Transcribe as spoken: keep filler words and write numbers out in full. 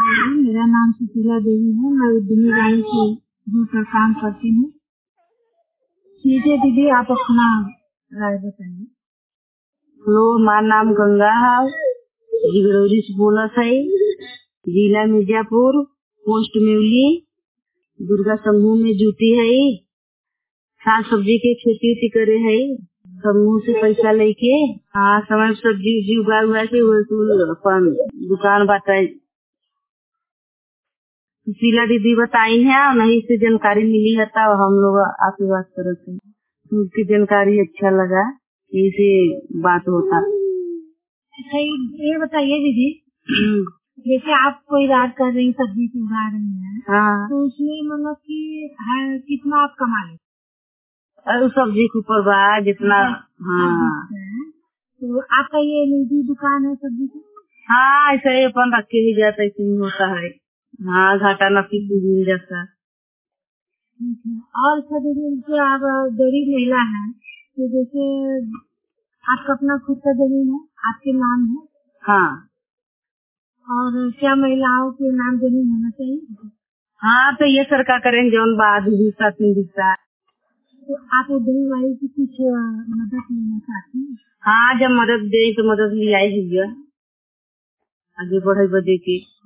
मेरा नाम सुशीला देवी है। मैं उद्यमी लाइन की रूप पर काम करती हूँ। ठीक है दीदी, आप अपना राय बताइए। हेलो, हमारा नाम गंगा है, जिगरौली से बोलत है, जिला मिर्जापुर, पोस्ट मेवली, दुर्गा समूह में जुटी है। साग सब्जी के खेती उती करे है, समूह से पैसा लेके। हाँ, समय सब्जी उब्जी उगा हुआ के वो अपन दुकान बाटे। सुशीला दीदी बताई है, नहीं से जानकारी मिली है तब हम लोग आपकी बात करते हैं। उसकी जानकारी अच्छा लगा, इसे बात होता। अच्छा, ये बताइए दीदी, जैसे आप कोई रात कर रही सब्जी की उगा रही हैं, हाँ, तो उसमें मतलब कि है कितना आप कमा लेते? अरे सब्जी के ऊपर बा जितना। हाँ, तो आपका ये निजी दुकान है सब्जी की? हाँ, ऐसे ही अपन रखे ही जाता, ऐसे ही होता है। हाँ, घाटा नफी मिल जाता। ठीक है। और अच्छा दीदी, जो आप गरीब महिला है, तो जैसे आपका अपना खुद का जमीन है, आपके नाम है? हाँ। और क्या महिलाओं के नाम जमीन होना चाहिए? हाँ, तो ये सरकार करेंगे जौन बाद हिस्सा तीन हिस्सा। तो आप उद्यमी वाली की कुछ मदद लेना चाहती हैं? हाँ, जब मदद दे तो मदद ले आई आगे बढ़े बदे के।